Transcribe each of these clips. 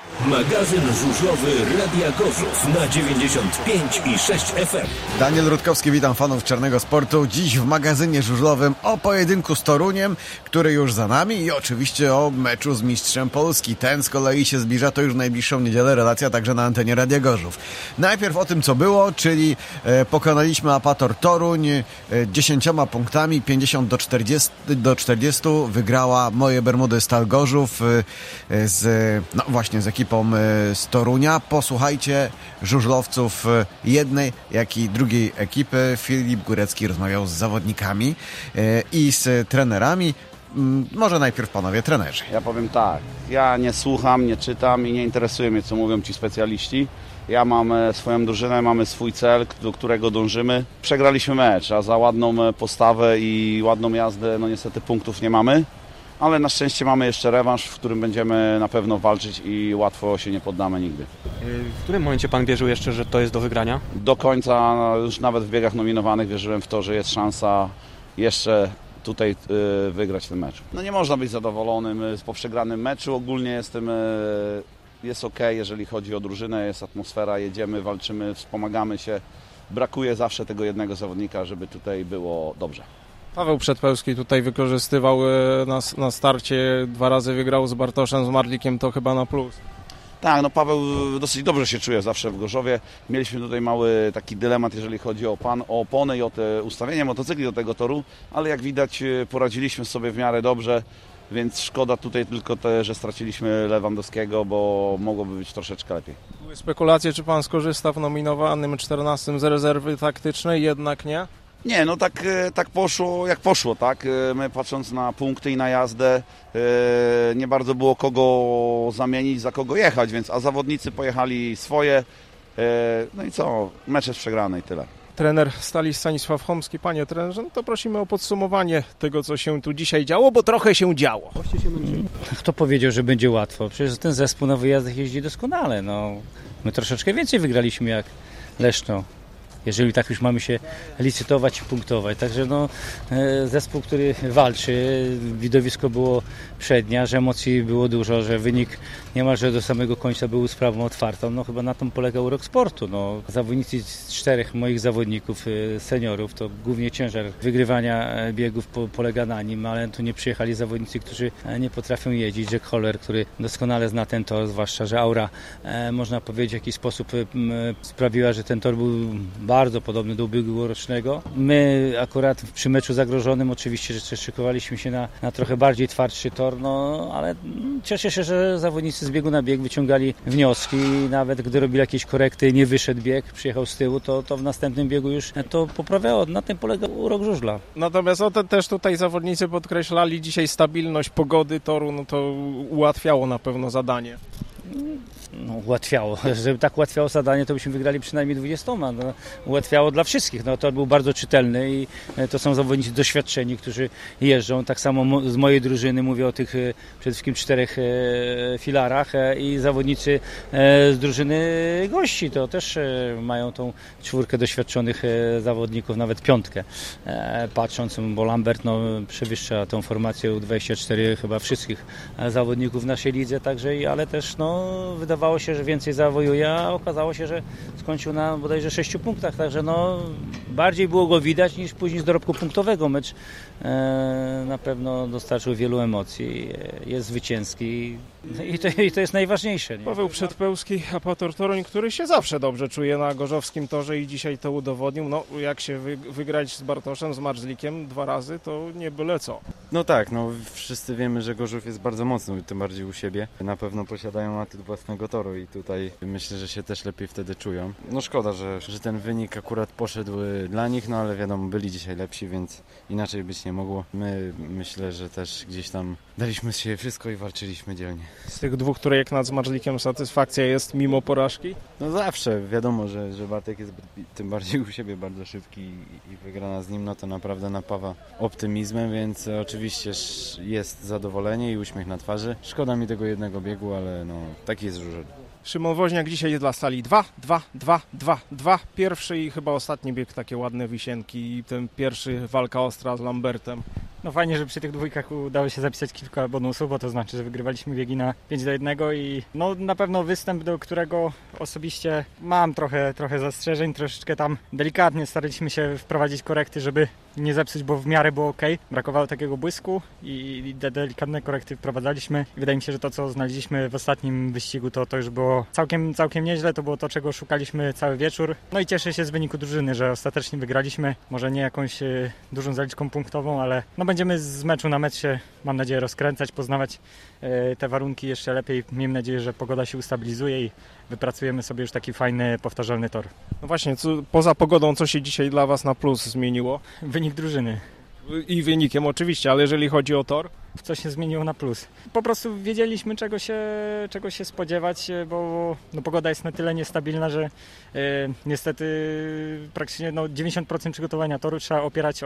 Magazyn żużlowy Radia Gorzów na 95,6 FM. Daniel Rutkowski, witam fanów czarnego sportu. Dziś w magazynie żużlowym o pojedynku z Toruniem, który już za nami, i oczywiście o meczu z mistrzem Polski. Ten z kolei się zbliża, to już w najbliższą niedzielę, relacja także na antenie Radia Gorzów. Najpierw o tym, co było, czyli pokonaliśmy Apator Toruń 10 punktami, 50 do 40 wygrała Moje Bermudy Stal Gorzów właśnie z ekipą z Torunia. Posłuchajcie żużlowców jednej, jak i drugiej ekipy. Filip Górecki rozmawiał z zawodnikami i z trenerami. Może najpierw panowie trenerzy. Ja powiem tak, ja nie słucham, nie czytam i nie interesuje mnie, co mówią ci specjaliści. Ja mam swoją drużynę, mamy swój cel, do którego dążymy. Przegraliśmy mecz, a za ładną postawę i ładną jazdę, no niestety punktów nie mamy. Ale na szczęście mamy jeszcze rewanż, w którym będziemy na pewno walczyć i łatwo się nie poddamy nigdy. W którym momencie pan wierzył jeszcze, że to jest do wygrania? Do końca, już nawet w biegach nominowanych wierzyłem w to, że jest szansa jeszcze tutaj wygrać ten mecz. No nie można być zadowolonym po przegranym meczu. Ogólnie jest ok, jeżeli chodzi o drużynę, jest atmosfera, jedziemy, walczymy, wspomagamy się. Brakuje zawsze tego jednego zawodnika, żeby tutaj było dobrze. Paweł Przedpełski tutaj wykorzystywał na starcie, 2 razy wygrał z Bartoszem, z Marlikiem, to chyba na plus. Tak, no Paweł dosyć dobrze się czuje zawsze w Gorzowie. Mieliśmy tutaj mały taki dylemat, jeżeli chodzi o opony i o te ustawienie motocykli do tego toru, ale jak widać poradziliśmy sobie w miarę dobrze, więc szkoda tutaj tylko że straciliśmy Lewandowskiego, bo mogłoby być troszeczkę lepiej. Były spekulacje, czy pan skorzysta w nominowanym 14 z rezerwy taktycznej, jednak nie? Nie, no tak poszło jak poszło, tak? My patrząc na punkty i na jazdę nie bardzo było kogo zamienić, za kogo jechać, a zawodnicy pojechali swoje, no i co, mecz jest przegrany i tyle. Trener Stali Stanisław Chomski. Panie trenerze, no to prosimy o podsumowanie tego, co się tu dzisiaj działo, bo trochę się działo. Kto powiedział, że będzie łatwo? Przecież ten zespół na wyjazdach jeździ doskonale. No, my troszeczkę więcej wygraliśmy jak Leszno, jeżeli tak już mamy się licytować i punktować. Także zespół, który walczy, widowisko było przednia, że emocji było dużo, że wynik niemalże do samego końca był sprawą otwartą. No chyba na tym polegał urok sportu. No, zawodnicy z 4 moich zawodników, seniorów, to głównie ciężar wygrywania biegów polega na nim, ale tu nie przyjechali zawodnicy, którzy nie potrafią jeździć. Jack Holler, który doskonale zna ten tor, zwłaszcza, że aura, można powiedzieć, w jakiś sposób sprawiła, że ten tor był bardzo podobny do ubiegłorocznego. My akurat przy meczu zagrożonym oczywiście, że szykowaliśmy się na trochę bardziej twardszy tor, ale cieszę się, że zawodnicy z biegu na bieg wyciągali wnioski i nawet gdy robili jakieś korekty, nie wyszedł bieg, przyjechał z tyłu, to w następnym biegu już to poprawiało. Na tym polega urok żużla. Natomiast też tutaj zawodnicy podkreślali dzisiaj stabilność pogody toru, no to ułatwiało na pewno zadanie. Ułatwiało. Żeby tak ułatwiało zadanie, to byśmy wygrali przynajmniej 20. Ułatwiało dla wszystkich. To był bardzo czytelny i to są zawodnicy doświadczeni, którzy jeżdżą. Tak samo z mojej drużyny, mówię o tych przede wszystkim 4 filarach i zawodnicy z drużyny gości. To też mają tą 4 doświadczonych zawodników, nawet 5. Patrząc, bo Lambert przewyższa tą formację U24 chyba wszystkich zawodników w naszej lidze, także ale też wydawało się, że więcej zawojuje, a okazało się, że skończył na bodajże 6 punktach, także bardziej było go widać niż później z dorobku punktowego. Mecz na pewno dostarczył wielu emocji, jest zwycięski i to jest najważniejsze. Nie? Paweł Przedpełski, Apator Toruń, który się zawsze dobrze czuje na gorzowskim torze i dzisiaj to udowodnił. Jak się wygrać z Bartoszem, z Marzlikiem 2 razy, to nie byle co. No tak, wszyscy wiemy, że Gorzów jest bardzo mocny, tym bardziej u siebie. Na pewno posiadają atut własnego toru i tutaj myślę, że się też lepiej wtedy czują. Szkoda, że ten wynik akurat poszedł dla nich, ale wiadomo, byli dzisiaj lepsi, więc inaczej być nie mogło. My myślę, że też gdzieś tam daliśmy z siebie wszystko i walczyliśmy dzielnie. Z tych 2 trójek nad Marzlikiem satysfakcja jest mimo porażki? Zawsze, wiadomo, że Bartek jest tym bardziej u siebie bardzo szybki i wygrana z nim, to naprawdę napawa optymizmem, więc oczywiście jest zadowolenie i uśmiech na twarzy. Szkoda mi tego jednego biegu, ale taki jest żużel. Szymon Woźniak dzisiaj dla Stali 2. Pierwszy i chyba ostatni bieg, takie ładne wisienki i ten pierwszy walka ostra z Lambertem. No fajnie, że przy tych dwójkach udało się zapisać kilka bonusów, bo to znaczy, że wygrywaliśmy biegi na 5-1 i no na pewno występ, do którego osobiście mam trochę zastrzeżeń, troszeczkę tam delikatnie staraliśmy się wprowadzić korekty, żeby nie zepsuć, bo w miarę było ok. Brakowało takiego błysku i delikatne korekty wprowadzaliśmy. Wydaje mi się, że to, co znaleźliśmy w ostatnim wyścigu, to już było całkiem nieźle. To było to, czego szukaliśmy cały wieczór. No i cieszę się z wyniku drużyny, że ostatecznie wygraliśmy. Może nie jakąś dużą zaliczką punktową, ale no będziemy z meczu na mecz się, mam nadzieję, rozkręcać, poznawać te warunki jeszcze lepiej. Miejmy nadzieję, że pogoda się ustabilizuje i wypracujemy sobie już taki fajny, powtarzalny tor. No właśnie, poza pogodą, co się dzisiaj dla Was na plus zmieniło? Wynik drużyny. I wynikiem oczywiście, ale jeżeli chodzi o tor? Co się zmieniło na plus. Po prostu wiedzieliśmy, czego się spodziewać, bo no, pogoda jest na tyle niestabilna, że niestety praktycznie 90% przygotowania toru trzeba opierać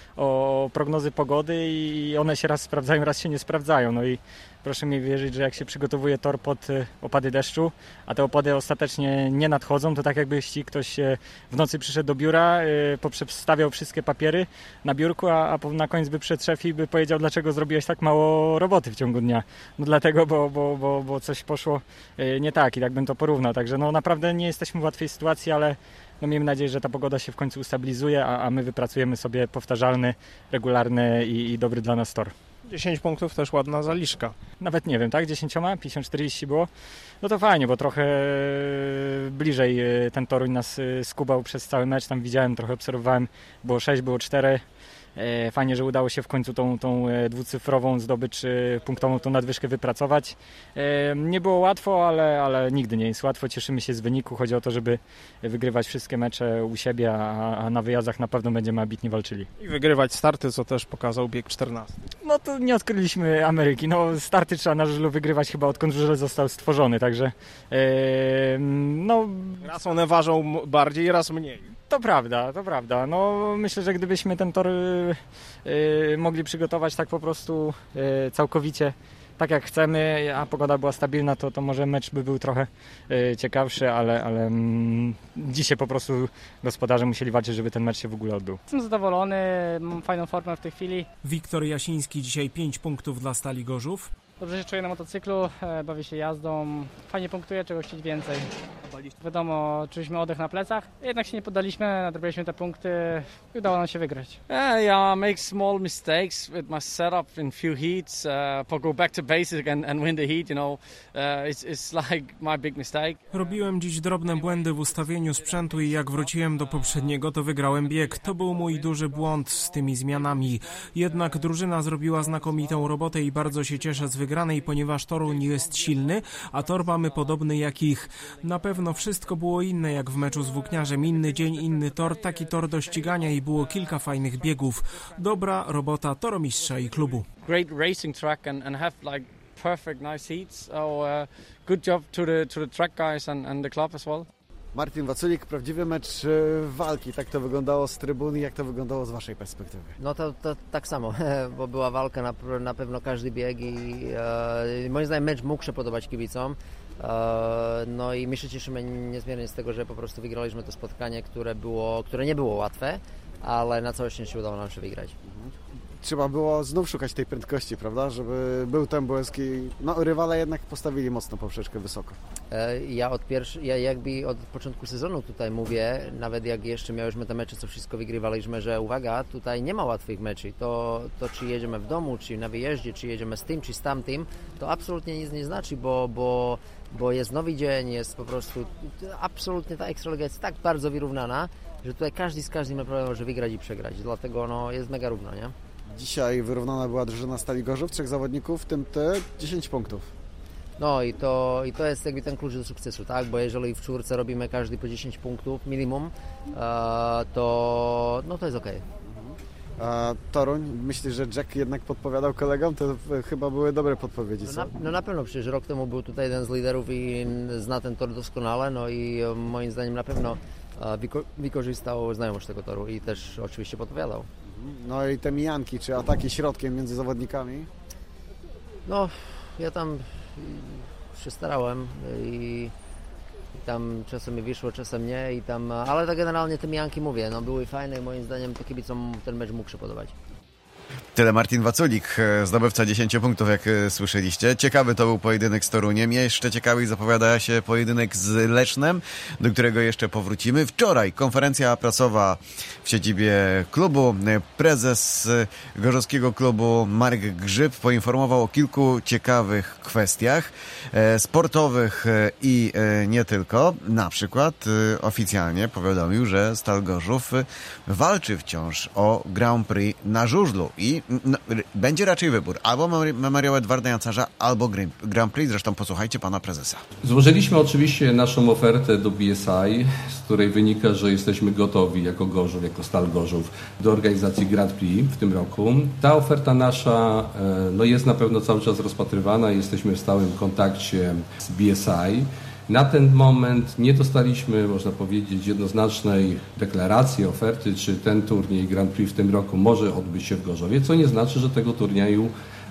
o prognozy pogody i one się raz sprawdzają, raz się nie sprawdzają. No i proszę mi wierzyć, że jak się przygotowuje tor pod opady deszczu, a te opady ostatecznie nie nadchodzą, to tak jakby ktoś w nocy przyszedł do biura, poprzestawiał wszystkie papiery na biurku, a na koniec by przyszedł szef i by powiedział, dlaczego zrobiłeś tak mało roboty w ciągu dnia. No dlatego, bo coś poszło nie tak i tak bym to porównał. Także no naprawdę nie jesteśmy w łatwej sytuacji, ale no miejmy nadzieję, że ta pogoda się w końcu ustabilizuje, a my wypracujemy sobie powtarzalny, regularny i dobry dla nas tor. 10 punktów też ładna zaliczka. Nawet nie wiem, tak? 10? 50-40 było? No to fajnie, bo trochę bliżej ten Toruń nas skubał przez cały mecz. Tam widziałem, trochę obserwowałem. Było 6, było 4. Fajnie, że udało się w końcu tą dwucyfrową zdobycz punktową, tą nadwyżkę wypracować. Nie było łatwo, ale nigdy nie jest łatwo. Cieszymy się z wyniku. Chodzi o to, żeby wygrywać wszystkie mecze u siebie, a na wyjazdach na pewno będziemy ambitnie walczyli. I wygrywać starty, co też pokazał bieg 14. No to nie odkryliśmy Ameryki. No starty trzeba na żużlu wygrywać chyba odkąd żużel został stworzony, także no... Raz one ważą bardziej, raz mniej. To prawda. No, myślę, że gdybyśmy ten tor mogli przygotować tak po prostu całkowicie tak jak chcemy, a pogoda była stabilna, to może mecz by był trochę ciekawszy, ale dzisiaj po prostu gospodarze musieli walczyć, żeby ten mecz się w ogóle odbył. Jestem zadowolony, mam fajną formę w tej chwili. Wiktor Jasiński dzisiaj 5 punktów dla Stali Gorzów. Dobrze się czuję na motocyklu, bawię się jazdą, fajnie punktuję, czego chcieć więcej. Wiadomo, czuliśmy oddech na plecach, jednak się nie poddaliśmy, nadrobiliśmy te punkty i udało nam się wygrać. Yeah, make small mistakes with my setup in few heats, but go back to basic and win the heat, you know, it's like my big mistake. Robiłem dziś drobne błędy w ustawieniu sprzętu i jak wróciłem do poprzedniego, to wygrałem bieg. To był mój duży błąd z tymi zmianami. Jednak drużyna zrobiła znakomitą robotę i bardzo się cieszę z wygranej, ponieważ Toruń jest silny, a tor mamy podobny jak ich. Na pewno wszystko było inne jak w meczu z Włókniarzem. Inny dzień, inny tor, taki tor do ścigania i było kilka fajnych biegów. Dobra robota toromistrza i klubu. Great racing track and have like perfect nice heats. So good job to the track guys and the club as well. Martin Waculik, prawdziwy mecz walki. Tak to wyglądało z trybuny, jak to wyglądało z waszej perspektywy? No to tak samo, bo była walka na pewno każdy bieg i moim zdaniem mecz mógł się podobać kibicom. No i my się cieszymy niezmiernie z tego, że po prostu wygraliśmy to spotkanie, które nie było łatwe, ale na całe szczęście udało nam się wygrać. Trzeba było znów szukać tej prędkości, prawda? Żeby był ten błysk i rywale jednak postawili mocno poprzeczkę wysoko. Ja jakby od początku sezonu tutaj mówię, nawet jak jeszcze miałyśmy te mecze, co wszystko wygrywaliśmy, że uwaga, tutaj nie ma łatwych meczy. To czy jedziemy w domu, czy na wyjeździe, czy jedziemy z tym, czy z tamtym, to absolutnie nic nie znaczy, bo jest nowy dzień, jest po prostu absolutnie ta Ekstraliga jest tak bardzo wyrównana, że tutaj każdy z każdym ma problem, może wygrać i przegrać. Dlatego jest mega równo, nie? Dzisiaj wyrównana była drużyna Stali Gorzów, 3 zawodników, w tym ty, 10 punktów. No i to jest jakby ten klucz do sukcesu, tak? Bo jeżeli w czwórce robimy każdy po 10 punktów minimum, to jest okej. Toruń, myślisz, że Jack jednak podpowiadał kolegom? To chyba były dobre podpowiedzi, co? No na pewno, przecież rok temu był tutaj jeden z liderów i zna ten tor doskonale, no i moim zdaniem na pewno wykorzystał znajomość tego toru i też oczywiście podpowiadał. No i te mijanki, czy ataki środkiem między zawodnikami? No, ja tam się starałem i tam czasem mi wyszło, czasem nie, ale tak generalnie te mijanki mówię, były fajne i moim zdaniem to kibicom ten mecz mógł się podobać. Tyle Martin Waculik, zdobywca 10 punktów, jak słyszeliście. Ciekawy to był pojedynek z Toruniem. Jeszcze ciekawiej zapowiada się pojedynek z Lesznem, do którego jeszcze powrócimy. Wczoraj konferencja prasowa w siedzibie klubu. Prezes gorzowskiego klubu Marek Grzyb poinformował o kilku ciekawych kwestiach sportowych i nie tylko. Na przykład oficjalnie powiadomił, że Stal Gorzów walczy wciąż o Grand Prix na żużlu i będzie raczej wybór albo Memoriał Edwarda Jancarza, albo Grand Prix. Zresztą posłuchajcie pana prezesa. Złożyliśmy oczywiście naszą ofertę do BSI, z której wynika, że jesteśmy gotowi jako Gorzów, jako Stal Gorzów do organizacji Grand Prix w tym roku. Ta oferta nasza jest na pewno cały czas rozpatrywana i jesteśmy w stałym kontakcie z BSI. Na ten moment nie dostaliśmy, można powiedzieć, jednoznacznej deklaracji, oferty, czy ten turniej Grand Prix w tym roku może odbyć się w Gorzowie, co nie znaczy, że tego turnieju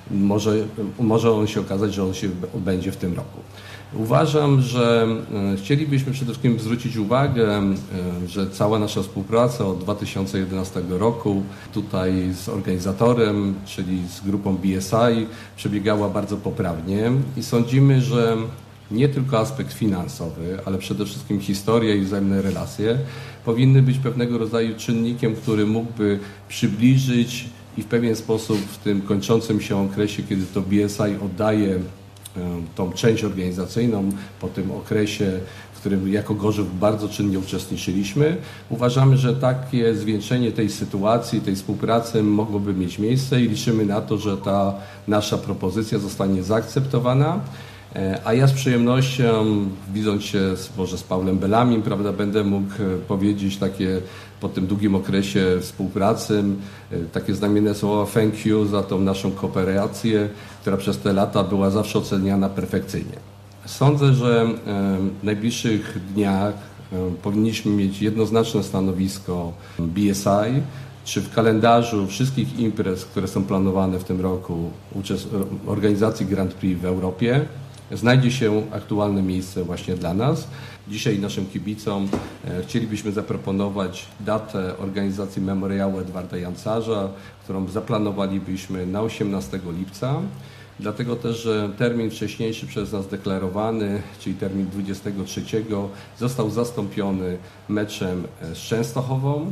może on się okazać, że on się odbędzie w tym roku. Uważam, że chcielibyśmy przede wszystkim zwrócić uwagę, że cała nasza współpraca od 2011 roku tutaj z organizatorem, czyli z grupą BSI, przebiegała bardzo poprawnie i sądzimy, że nie tylko aspekt finansowy, ale przede wszystkim historia i wzajemne relacje powinny być pewnego rodzaju czynnikiem, który mógłby przybliżyć i w pewien sposób w tym kończącym się okresie, kiedy to BSI oddaje tą część organizacyjną po tym okresie, w którym jako Gorzów bardzo czynnie uczestniczyliśmy. Uważamy, że takie zwieńczenie tej sytuacji, tej współpracy mogłoby mieć miejsce i liczymy na to, że ta nasza propozycja zostanie zaakceptowana. A ja z przyjemnością, widząc się może z Pawłem Belamim, prawda, będę mógł powiedzieć takie po tym długim okresie współpracy, takie znamienne słowa thank you za tą naszą kooperację, która przez te lata była zawsze oceniana perfekcyjnie. Sądzę, że w najbliższych dniach powinniśmy mieć jednoznaczne stanowisko BSI, czy w kalendarzu wszystkich imprez, które są planowane w tym roku organizacji Grand Prix w Europie, znajdzie się aktualne miejsce właśnie dla nas. Dzisiaj naszym kibicom chcielibyśmy zaproponować datę organizacji Memoriału Edwarda Jancarza, którą zaplanowalibyśmy na 18 lipca. Dlatego też, że termin wcześniejszy przez nas deklarowany, czyli termin 23, został zastąpiony meczem z Częstochową.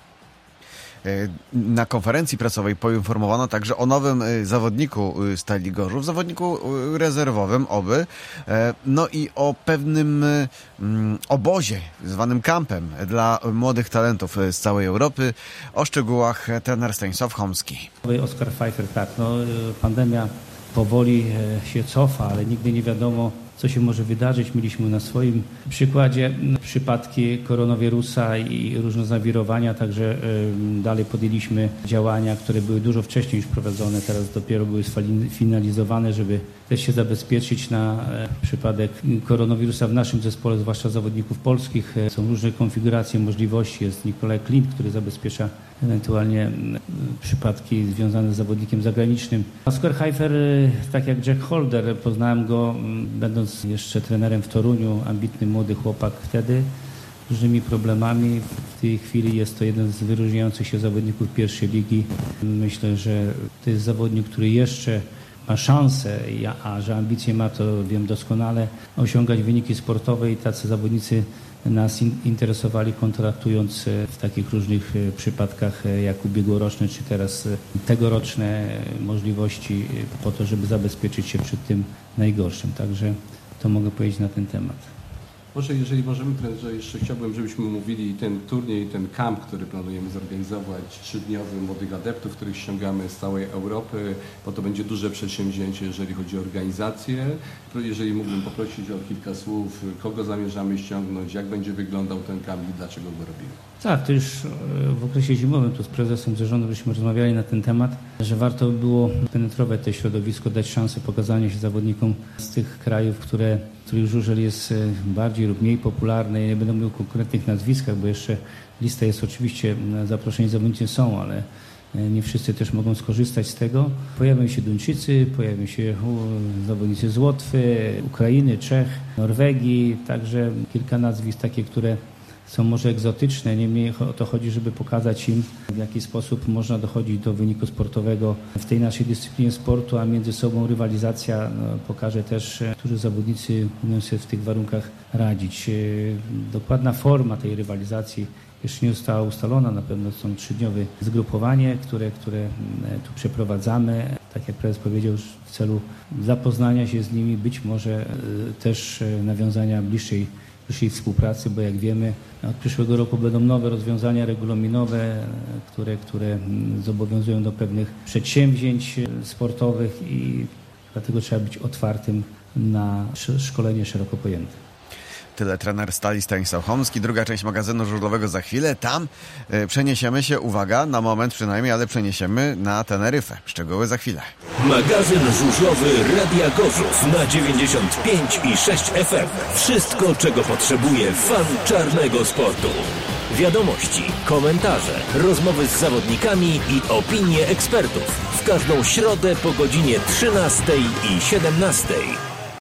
Na konferencji prasowej poinformowano także o nowym zawodniku Stali Gorzów, zawodniku rezerwowym oby, no i o pewnym obozie, zwanym kampem dla młodych talentów z całej Europy. O szczegółach trener Stanisław Chomski. Oskar Pfeiffer, tak, pandemia powoli się cofa, ale nigdy nie wiadomo, co się może wydarzyć. Mieliśmy na swoim przykładzie przypadki koronawirusa i różne zawirowania, także dalej podjęliśmy działania, które były dużo wcześniej już prowadzone, teraz dopiero były sfinalizowane, żeby też się zabezpieczyć na przypadek koronawirusa w naszym zespole, zwłaszcza zawodników polskich. Są różne konfiguracje, możliwości. Jest Nikolaj Klint, który zabezpiecza ewentualnie przypadki związane z zawodnikiem zagranicznym. Oskar Pfeiffer, tak jak Jack Holder, poznałem go będąc jeszcze trenerem w Toruniu, ambitny młody chłopak wtedy, z różnymi problemami. W tej chwili jest to jeden z wyróżniających się zawodników pierwszej ligi. Myślę, że to jest zawodnik, który jeszcze ma szansę, a że ambicje ma, to wiem doskonale, osiągać wyniki sportowe i tacy zawodnicy nas interesowali, kontraktując w takich różnych przypadkach jak ubiegłoroczne, czy teraz tegoroczne możliwości po to, żeby zabezpieczyć się przed tym najgorszym. Także to mogę powiedzieć na ten temat. Może jeżeli możemy, trenerze, jeszcze chciałbym, żebyśmy mówili ten turniej, ten camp, który planujemy zorganizować, 3-dniowy młodych adeptów, których ściągamy z całej Europy, bo to będzie duże przedsięwzięcie, jeżeli chodzi o organizację. Jeżeli mógłbym poprosić o kilka słów, kogo zamierzamy ściągnąć, jak będzie wyglądał ten camp i dlaczego go robimy. Tak, to już w okresie zimowym tu z prezesem zarządu byśmy rozmawiali na ten temat, że warto było penetrować to środowisko, dać szansę pokazania się zawodnikom z tych krajów, w których żużel jest bardziej lub mniej popularny. Nie będę mówił o konkretnych nazwiskach, bo jeszcze lista jest oczywiście, zaproszeni zawodnicy są, ale nie wszyscy też mogą skorzystać z tego. Pojawią się Duńczycy, pojawią się zawodnicy z Łotwy, Ukrainy, Czech, Norwegii, także kilka nazwisk takie, które są może egzotyczne, niemniej o to chodzi, żeby pokazać im, w jaki sposób można dochodzić do wyniku sportowego w tej naszej dyscyplinie sportu, a między sobą rywalizacja pokaże też, którzy zawodnicy umieją sobie w tych warunkach radzić. Dokładna forma tej rywalizacji jeszcze nie została ustalona, na pewno są 3-dniowe zgrupowanie, które tu przeprowadzamy, tak jak prezes powiedział, już w celu zapoznania się z nimi, być może też nawiązania bliższej współpracy, bo jak wiemy, od przyszłego roku będą nowe rozwiązania regulaminowe, które zobowiązują do pewnych przedsięwzięć sportowych i dlatego trzeba być otwartym na szkolenie szeroko pojęte. Tyle trener Stali Stanisław Chomski. Druga część magazynu żużlowego za chwilę. Tam przeniesiemy się, uwaga, na moment przynajmniej, ale przeniesiemy na Teneryfę. Szczegóły za chwilę. Magazyn żużlowy Radia Gorzów na 95,6 FM. Wszystko, czego potrzebuje fan czarnego sportu. Wiadomości, komentarze, rozmowy z zawodnikami i opinie ekspertów. W każdą środę po godzinie 13 i 17.